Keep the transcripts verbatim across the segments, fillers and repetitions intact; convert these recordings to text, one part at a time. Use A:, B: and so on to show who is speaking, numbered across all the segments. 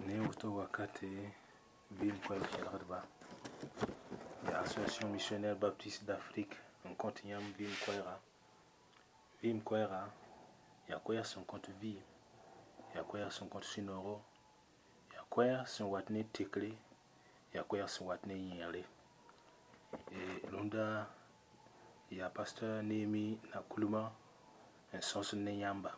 A: Ne uto wakati vimkweli kelgdba l'Association missionnaire baptiste d'Afrique en continuant vimkwera vimkwera ya kwera son compte vie ya kwera son compte sinoro ya kwera son watne tekle ya kwera son watne yere et lunda ya pasteur Nemi na kuluma en sens ne yamba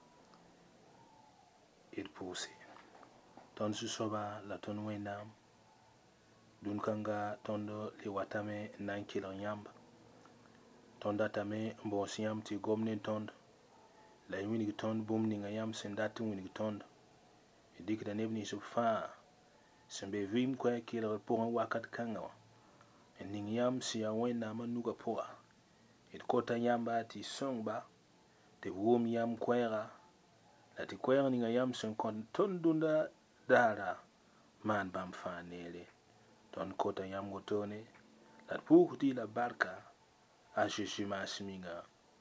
A: il pousse ton su soba la ton wenam dun kanga tondo li watame nan kilo yamba tonda tame mbo siam ti gomne tond la wini tond bum ni ngayam sendatu wini tond dik da nebni su fa sembe vim kwa kilo pour wakat kanga ning yam si ya wena manuga poa it kota yamba ti songba te wom yam kwera la ti kwera ni ngayam sen kon tondunda dara man bam fanele ton kota yam gotone la pukti la barka a Jésus masminga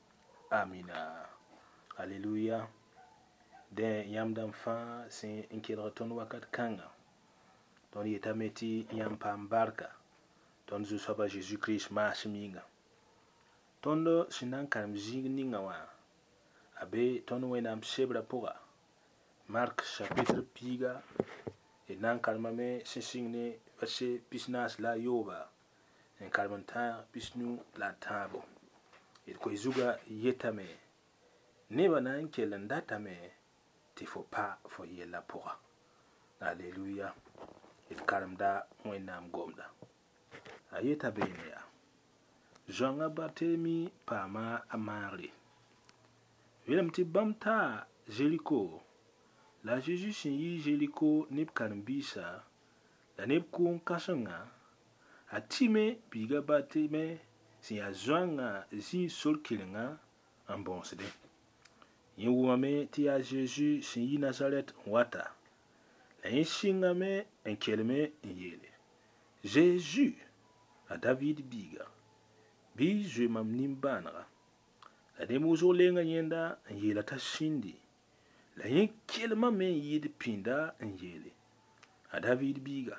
A: amina alléluia de yam dam fa sin inkira ton wakat kanga ton yetameti yam pam barka ton zu soba Jésus Christ masminga tondo sinan kam jigninga wa abe ton wenam sebra poa Marc chapitre piga et nan kalmame sisingne verset pisnas la yoba en kalmanta pisnu la tabo et ko izuga yetame neba nan kelanda me ti faut pas fo yela poa alléluia et kalmda wenam gomda ayeta benia jonga batemi pama amari wilam ti bamta Jéricho la Jésus sin yi Jéricho nip kanbisa la nip kun kasanga atime biga bateme sin ya zwanga zin sol kilinga en bonsde yin wumame ti ya Jésus sin yi Nazareth wata la yin singame en kelme yele Jésus a David biga bi je mam nimbanra la demozo lenga yenda yela ta shindi la yin kelma men yid pinda yele a David biga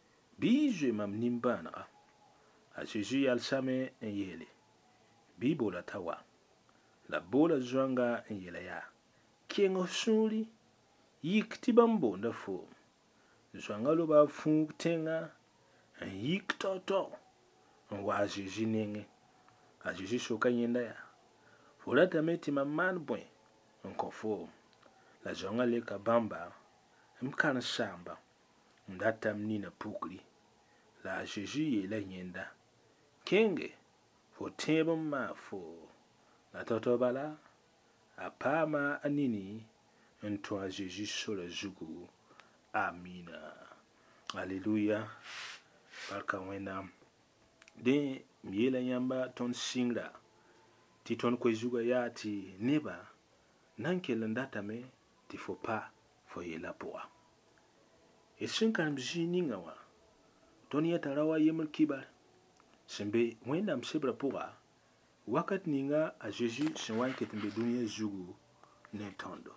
A: bi je mam nimbanra a Jésus alsame yele bi bola tawa la bola zwanga yela ya kengo suli yik tibambo nda fo zwanga lo ba fu tenga yik toto wa Jésus nenge a Jésus soka yenda ya fola tameti maman bwen nkofo la zonga le kabamba mkana samba ndata mnina pukli la Jésus ye la yenda kenge fo tebo ma fo la toto bala apama anini nto a Jésus sola zugu amina alléluia barka wena de miela yamba ton singra ti ton ko zuga ya ti neba nanke landata me ti faut pas fo yela poa e sin kan bjini ngawa ton yata rawa yemul kibar sembe wenda msebra poa wakat ninga a Jésus sin wanke tembe dunia zugu ne tondo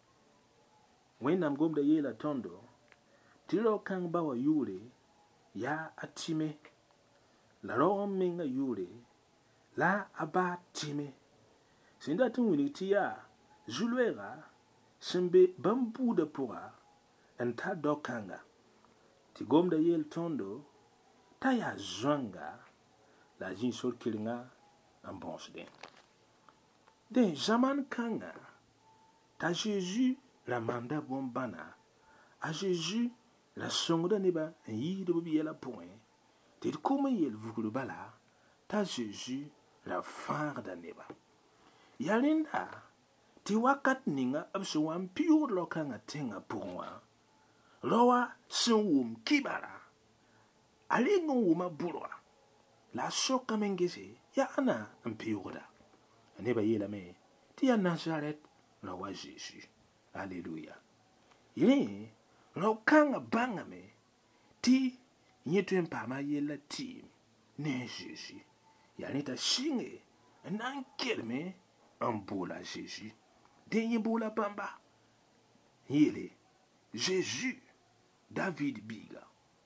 A: wenda mgomda yela tondo tiro kang bawa yure ya atime la roho menga yure la aba time sinda tun tia zulwera sembe bambu de pora enta dokanga ti gomda yel tondo taya zwanga la jin sol kilinga en bonsde de zaman kanga ta Jésus la manda bombana a Jésus la songra neba yi de bi yela point ti kuma yel vugulu bala ta Jésus la farda neba yalinda ti wakat ninga abso wan piur lokanga tenga pourwa lowa sun kibara alingo wuma burwa la soka mengese ya ana mpiurda neba yela me ti ya Nazareth lowa Jésus alléluia yele lokanga bangame ti nyetu mpama yela ti ne Jésus yanita shinge nan kelme ambola Jésus denye bola bamba yele Jésus David biga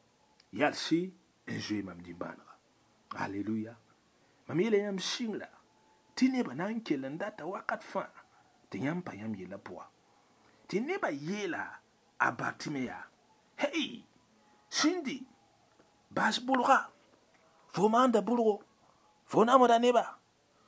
A: yalsi en zoe mam di banra. Alléluia. Mam yele yam singla ti neba nan kelen data wakat fa ti yam pa yam yela poa. Ti neba yela abatimea. Hey, Cindy, bas bulra. Fo manda bulro. Fo namoda neba.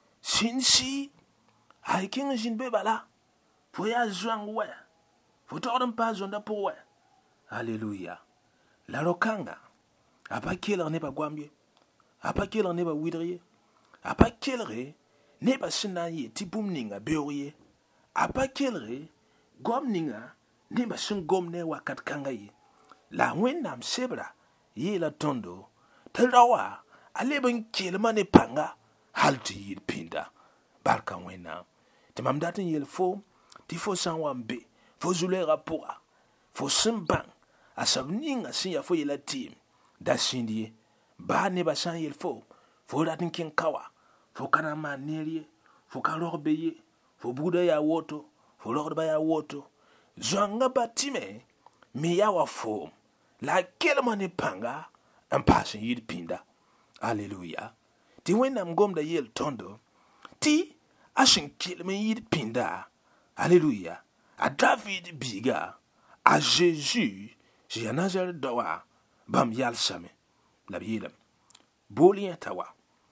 A: Sinsi, ay king jin bebala. Fo ya zwang we. Fo tordem pa zonda po we. Alléluia. La rokanga. Apa killer neba gwambye. Apa killer neba widriye. Apa killer neba sinaye tipum ninga beorie. Apa killer gom ninga neba sin gom ne wakat kanga ye. La wennam sebra ye la tondo. Telawa aleben kilma ne panga. Halti yid pinda. Barka wennam. Te mam datin yel fo. Ti fo sanwambe. Fo zulera poa. Fo simbang. Asab ninga sin ya fo yela team. Da sindie. Ba neba san yel fo. Fo datin kin kawa. Fo kanama nerie. Fo kalorbe ye. Fo buda ya woto. Fo lorba ya woto. Zwanga batime. Mi yawa fo. La kelma ne panga. En pasin yid pinda. Alléluia. Ti wennam gomda yel tondo. Ti ashin kelma yid pinda. Alléluia. A David biga. A Jésus. J'ai Nazareth dawa. Bam yal same. La bielam. Bolien tawa.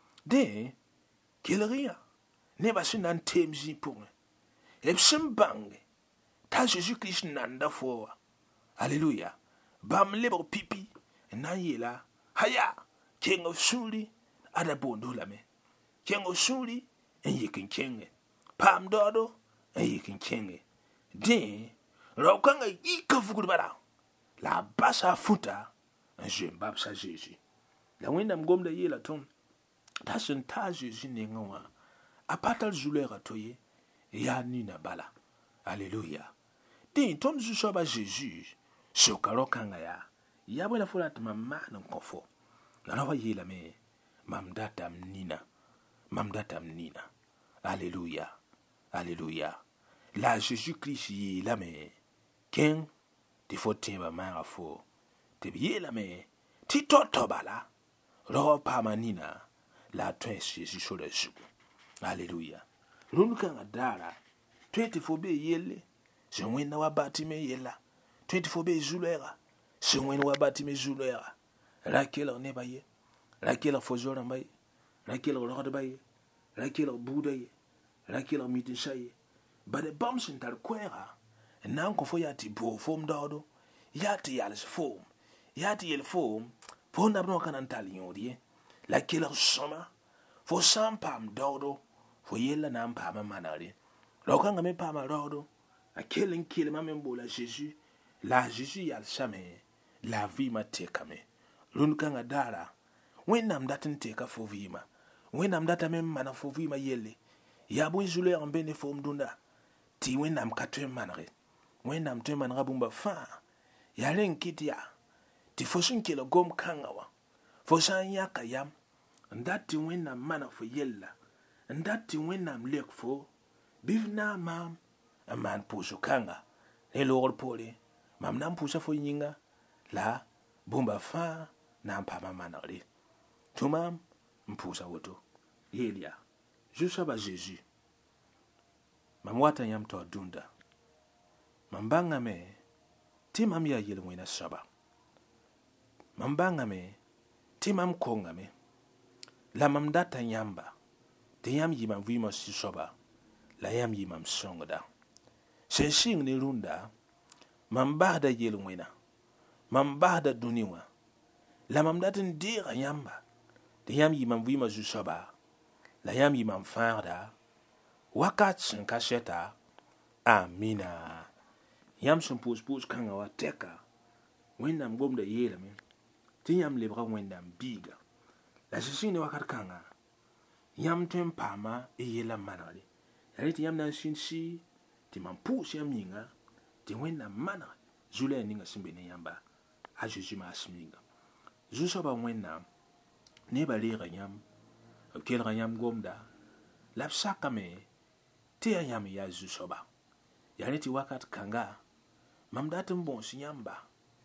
A: De. Kelria. Ne basin nan temzi pour. Epsim bang. Ta Jésus Christ nanda fo. Alléluia. Bam lebo pipi. Nan yela. Haya. Kengo suli. Ada bondo lame. Kengo suli. En yekin kenge. Pam dodo. En yekin kenge. De. Raukanga yika fukudbara. La basa futa. En jembab sa Jésus. La wendam gomda yela ton. Tasen ta Jésus nengawa. Apatal zulera toye. Ya nina bala. Alléluia. De ton zusoba Jésus. Sokarokanga ya. Ya wela fulat mamma nan konfo. Nanawa yela me. Mamdata mnina. Mamdata mnina. Alléluia. Alléluia. La Jésus-Christ yi la me. Ken. Ti fo temba mara fo. Te biye la me. Ti totoba la. Ro pa manina. La twen Jésus sur le jou. Alléluia. Lunu kanga dara. Twente fo be yele. Se wena wabati me yela. Twente fo be zulera. Se wena wabati me zulera. Rakela ne baye. Rakela fo zora baye. Rakela rode baye. Rakela buda ye. Rakela mitisha ye. Bade bamsin tar kwera. Nan ko fo yati bo fom dodo. Yati yalis fom. Yati yel fom. Fo nabno kanan tali yodi. Rakela soma. Fo sampam dodo. Fo yella nan pama manari. Lokanga me pama dodo. A killing kill ma membo la Jésus. La Jésus yal same. La vie ma tekame. Lunkanga dara. Wennam datin teka fo vima. Wennam data mem mana fo vima yelle. Ya bo izule en bene fo mdunda. Ti wennam katwe manare. Wennam twe manara bumba fa. Ya len kitia. Ti fo sun kilo gom kangawa. Fo san yaka yam. Ndati wennam mana fo yella. Ndati wennam lek fo. Bivna mam. A man puso kanga. Ne lor pole. Mam nam pusa fo yinga. La bumba fa nam pa manare. Tumam mpusa woto. Yelia. Jusa ba Jésus. Mamwata yam to dunda. Mambanga me. Timam ya yel mwina saba. Mambanga me. Timam konga me. La mamdata yamba. Te yam yimam vima si soba. La yam yimam songoda. Se sing ni runda. Mambada yel mwina. Mambada duniwa. La mamdata ndira yamba. Te yam yimam vima si soba. La yam yimam farda. Wakat sin kaseta. Amina. Yam sun pus pus kanga wa teka. Wendam gomda yela me. Ti yam lebra wendam biga. La sisine wakat kanga. Yam tuen pama e yela manali. Yali ti yam nan sin si. Ti man pus yam yinga. Ti wendam manali. Zule ninga simbene yamba. A Jésus ma asminga. Zusoba wendam. Neba lera yam. Kelra yam gomda. Lapsaka me. Ti yam ya zusoba. Yali ti wakat kanga. Mamdatin bon si yamba.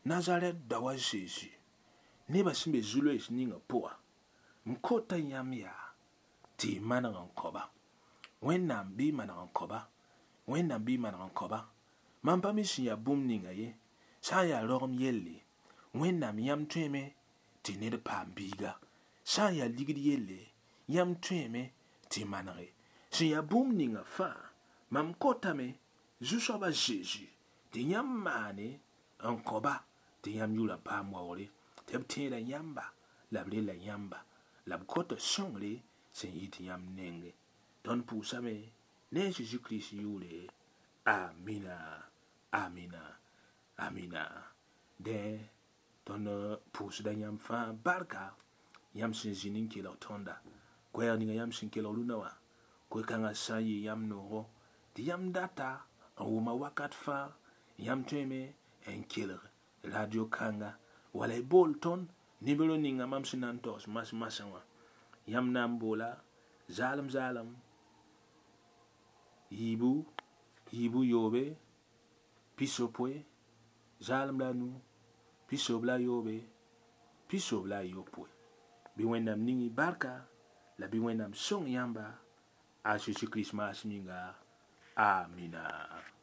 A: Nazareth dawa Jésus. Neba simbe zulu is ninga poa. Mkota yam ya. Ti manang koba. When nam bi manang koba. When nam bi manang koba. Mampa misin ya boom ninga ye. Sa ya lorm yelle. When nam yam tweme. Ti ned pam biga. Sa ya ligid yelle. Yam tweme. Ti manare. Si ya boom ninga fa. Mam kota me. Zusoba Jésus. Ti yam mane. An koba. Ti yam yula pam wawole. Teb tera yamba. Labre la yamba. Lab kota songre. Sen yiti yam nenge. Don pusame. Ne Jésus Christ yule. Amina. Amina. Amina. De. Don pus da yam fa barka. Yam sin zinin kilo tonda. Kwe ninga yam sin kilo lunawa. Kwe kanga sayi yam noro. Di yam data. Awuma wakat fa. Yam tweme. En killer. Radio kanga. Wale bolton. Nibelo ninga mam sinantos. Mas masawa. Yam nambola. Zalam zalam. Yibu. Yibu yobe. Pisopwe. Zalam lanu. Pisobla yobe. Pisobla yopwe. Biwendam ningi barka. La biwendam song yamba. A Jésus Christ mas minga. Amina.